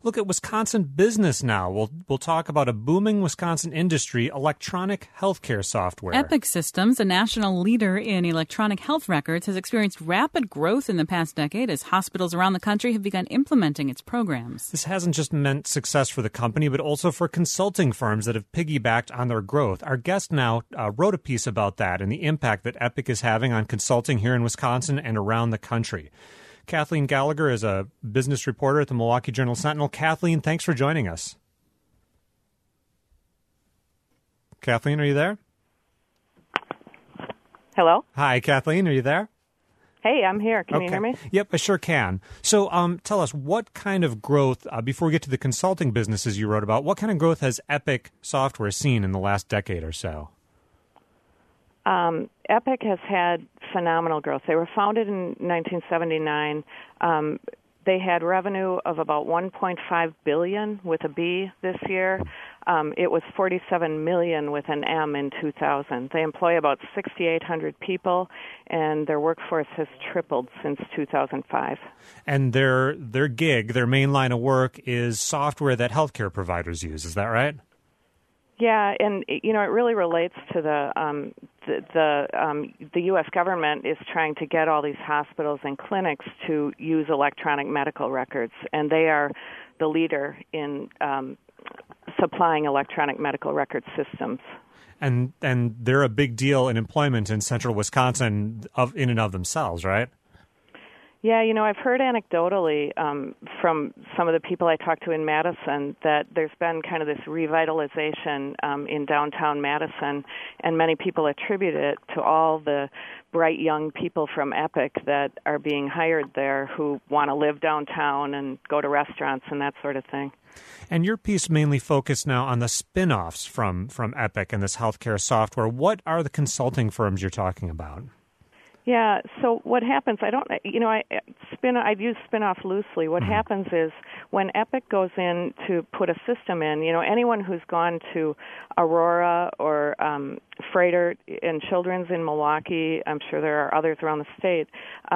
look at Wisconsin business now. We'll talk about a booming Wisconsin industry, electronic healthcare software. Epic Systems, a national leader in electronic health records, has experienced rapid growth in the past decade as hospitals around the country have begun implementing its programs. This hasn't just meant success for the company, but also for consulting firms that have piggybacked on their growth. Our guest now wrote a piece about that and the impact that Epic is having on consulting here in Wisconsin and around the country. Kathleen Gallagher is a business reporter at the Milwaukee Journal-Sentinel. Kathleen, thanks for joining us. Kathleen, are you there? Hello? Hi, Kathleen, are you there? Hey, I'm here. Can you hear me? Yep, I sure can. So tell us, what kind of growth, before we get to the consulting businesses you wrote about, what kind of growth has Epic Software seen in the last decade or so? Epic has had phenomenal growth. They were founded in 1979. They had revenue of about $1.5 billion with a B this year. It was $47 million with an M in 2000. They employ about 6,800 people, and their workforce has tripled since 2005. And their gig, their main line of work, is software that healthcare providers use. Is that right? Yeah, and it really relates to the U.S. government is trying to get all these hospitals and clinics to use electronic medical records, and they are the leader in supplying electronic medical record systems. And they're a big deal in employment in central Wisconsin in and of themselves, right? Yeah, I've heard anecdotally from some of the people I talked to in Madison that there's been kind of this revitalization in downtown Madison, and many people attribute it to all the bright young people from Epic that are being hired there who want to live downtown and go to restaurants and that sort of thing. And your piece mainly focused now on the spin-offs from Epic and this healthcare software. What are the consulting firms you're talking about? Yeah, so what happens, I've used spin-off loosely. What happens is when Epic goes in to put a system in, anyone who's gone to Aurora or Freighter and Children's in Milwaukee, I'm sure there are others around the state,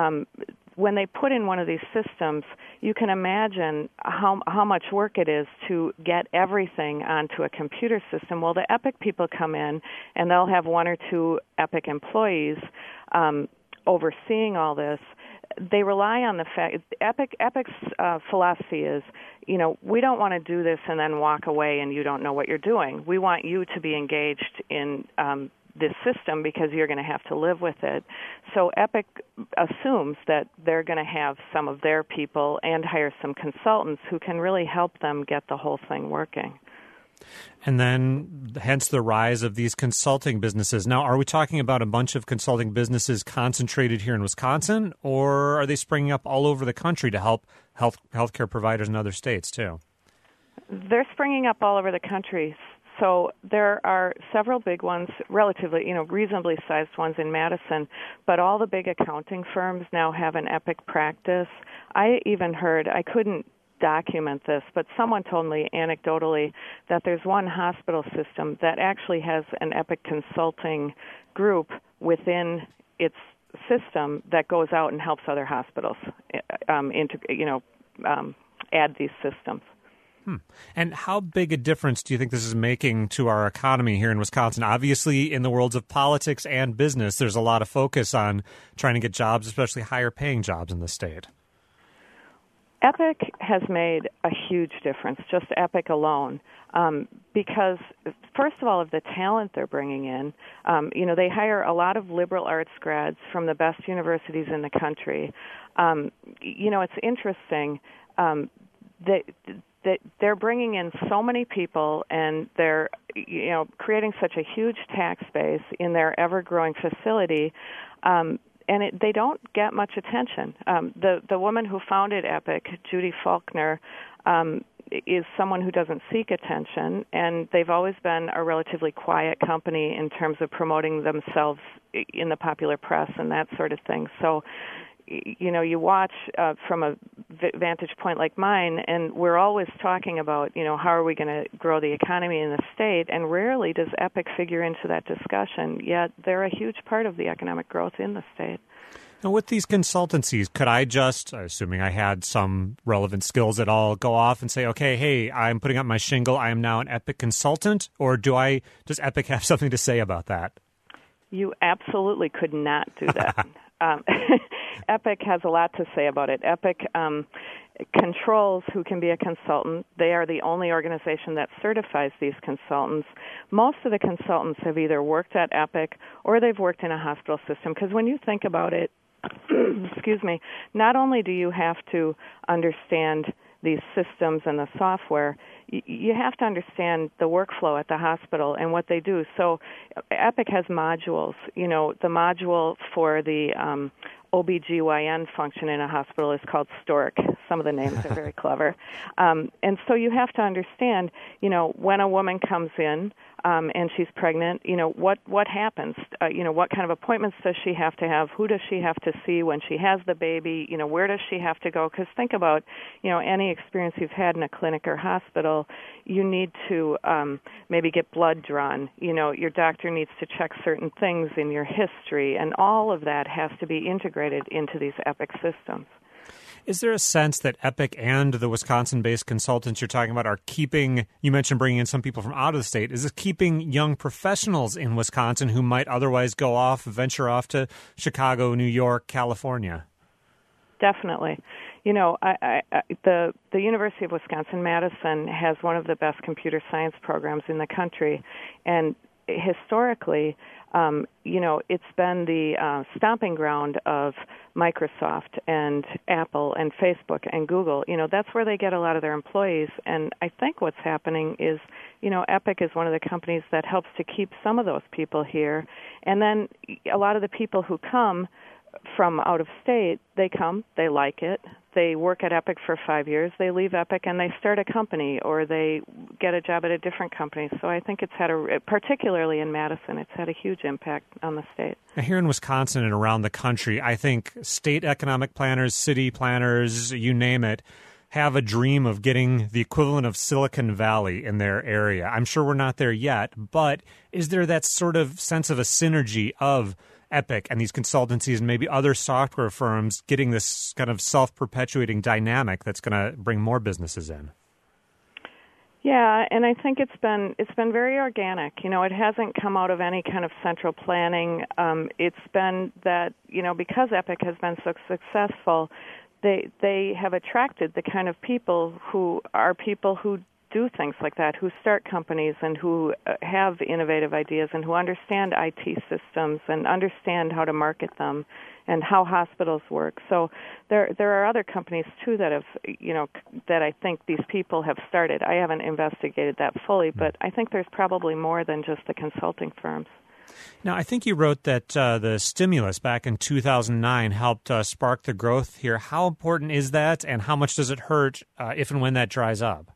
when they put in one of these systems, you can imagine how much work it is to get everything onto a computer system. Well, the Epic people come in, and they'll have one or two Epic employees overseeing all this. They rely on the fact Epic's philosophy is, we don't want to do this and then walk away and you don't know what you're doing. We want you to be engaged in this system because you're going to have to live with it. So Epic assumes that they're going to have some of their people and hire some consultants who can really help them get the whole thing working. And then, hence the rise of these consulting businesses. Now, are we talking about a bunch of consulting businesses concentrated here in Wisconsin, or are they springing up all over the country to help healthcare providers in other states, too? They're springing up all over the country. So there are several big ones, relatively, reasonably sized ones in Madison, but all the big accounting firms now have an Epic practice. I even heard, I couldn't document this, but someone told me anecdotally that there's one hospital system that actually has an Epic consulting group within its system that goes out and helps other hospitals add these systems. And how big a difference do you think this is making to our economy here in Wisconsin? Obviously, in the worlds of politics and business, there's a lot of focus on trying to get jobs, especially higher-paying jobs in the state. Epic has made a huge difference, just Epic alone, because, first of all, of the talent they're bringing in. They hire a lot of liberal arts grads from the best universities in the country. It's interesting that they're bringing in so many people, and they're creating such a huge tax base in their ever-growing facility. They don't get much attention. The woman who founded Epic, Judy Faulkner, is someone who doesn't seek attention, and they've always been a relatively quiet company in terms of promoting themselves in the popular press and that sort of thing. So, you watch from a vantage point like mine, and we're always talking about, how are we going to grow the economy in the state, and rarely does Epic figure into that discussion, yet they're a huge part of the economic growth in the state. Now, with these consultancies, could I just, assuming I had some relevant skills at all, go off and say, okay, hey, I'm putting up my shingle, I am now an Epic consultant, or does Epic have something to say about that? You absolutely could not do that. Epic has a lot to say about it. Epic controls who can be a consultant. They are the only organization that certifies these consultants. Most of the consultants have either worked at Epic or they've worked in a hospital system, because when you think about it, excuse me, not only do you have to understand these systems and the software, you have to understand the workflow at the hospital and what they do. So Epic has modules. You know, the module for the OBGYN function in a hospital is called Stork. Some of the names are very clever. And so you have to understand, you know, when a woman comes in and she's pregnant, you know, what happens? You know, what kind of appointments does she have to have? Who does she have to see when she has the baby? You know, where does she have to go? Because think about, you know, any experience you've had in a clinic or hospital, you need to maybe get blood drawn. You know, your doctor needs to check certain things in your history, and all of that has to be integrated into these Epic systems. Is there a sense that Epic and the Wisconsin-based consultants you're talking about are keeping, you mentioned bringing in some people from out of the state, is this keeping young professionals in Wisconsin who might otherwise venture off to Chicago, New York, California? Definitely. You know, the University of Wisconsin-Madison has one of the best computer science programs in the country, and historically, you know, it's been the stomping ground of Microsoft and Apple and Facebook and Google. You know, that's where they get a lot of their employees. And I think what's happening is, you know, Epic is one of the companies that helps to keep some of those people here. And then a lot of the people who come from out of state, they come, they like it, they work at Epic for 5 years, they leave Epic and they start a company or they get a job at a different company. So I think it's had particularly in Madison, it's had a huge impact on the state. Now, here in Wisconsin and around the country, I think state economic planners, city planners, you name it, have a dream of getting the equivalent of Silicon Valley in their area. I'm sure we're not there yet, but is there that sort of sense of a synergy of Epic and these consultancies and maybe other software firms getting this kind of self-perpetuating dynamic that's going to bring more businesses in? Yeah, and I think it's been very organic. You know, it hasn't come out of any kind of central planning. It's been that, you know, because Epic has been so successful, they have attracted the kind of people who do things like that, who start companies and who have innovative ideas and who understand IT systems and understand how to market them and how hospitals work. So there are other companies too that have, you know, that I think these people have started. I haven't investigated that fully, but I think there's probably more than just the consulting firms. Now, I think you wrote that the stimulus back in 2009 helped spark the growth here. How important is that, and how much does it hurt if and when that dries up?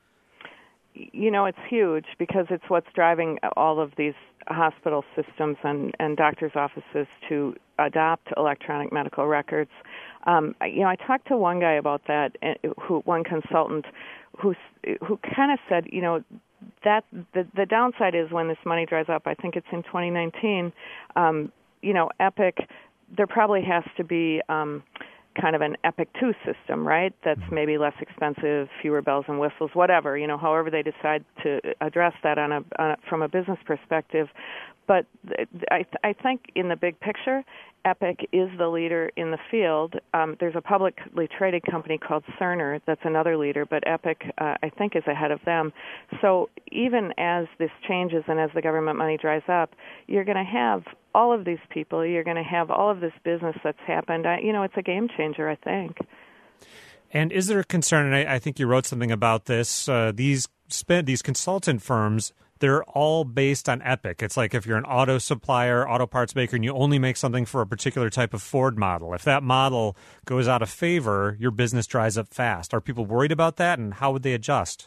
You know, it's huge because it's what's driving all of these hospital systems and doctors' offices to adopt electronic medical records. You know, I talked to one guy about that, one consultant, who kind of said, you know, that the downside is when this money dries up. I think it's in 2019. You know, Epic, there probably has to be kind of an Epic 2 system, right? That's maybe less expensive, fewer bells and whistles, whatever, you know, however they decide to address that from a business perspective. But I think in the big picture, Epic is the leader in the field. There's a publicly traded company called Cerner that's another leader, but Epic, I think, is ahead of them. So even as this changes and as the government money dries up, you're going to have all of these people. You're going to have all of this business that's happened. You know, it's a game changer, I think. And is there a concern, and I think you wrote something about this, these consultant firms, they're all based on Epic. It's like if you're an auto supplier, auto parts maker, and you only make something for a particular type of Ford model. If that model goes out of favor, your business dries up fast. Are people worried about that, and how would they adjust?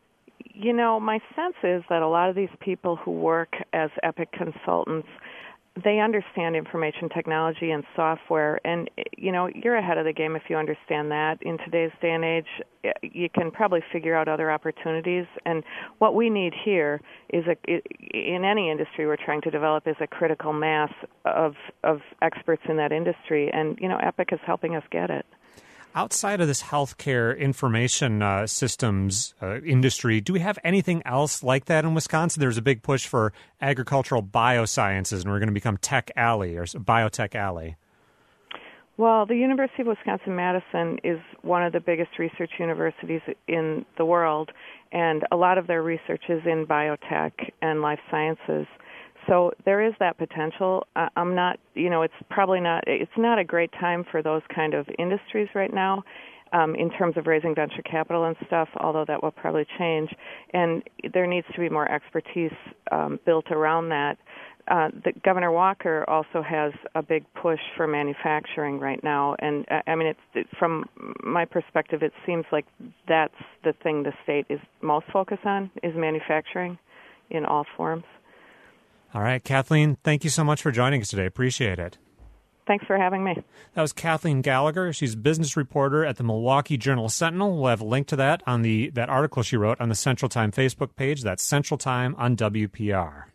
You know, my sense is that a lot of these people who work as Epic consultants, they understand information technology and software, and you're ahead of the game if you understand that. In today's day and age, you can probably figure out other opportunities. And what we need here is in any industry we're trying to develop is a critical mass of experts in that industry, and Epic is helping us get it. Outside of this healthcare information systems industry, do we have anything else like that in Wisconsin? There's a big push for agricultural biosciences, and we're going to become Tech Alley or Biotech Alley. Well, the University of Wisconsin-Madison is one of the biggest research universities in the world, and a lot of their research is in biotech and life sciences. So there is that potential. I'm not, it's not a great time for those kind of industries right now in terms of raising venture capital and stuff, although that will probably change. And there needs to be more expertise built around that. Governor Walker also has a big push for manufacturing right now. And, from my perspective, it seems like that's the thing the state is most focused on, is manufacturing in all forms. All right, Kathleen, thank you so much for joining us today. Appreciate it. Thanks for having me. That was Kathleen Gallagher. She's a business reporter at the Milwaukee Journal-Sentinel. We'll have a link to that on that article she wrote on the Central Time Facebook page. That's Central Time on WPR.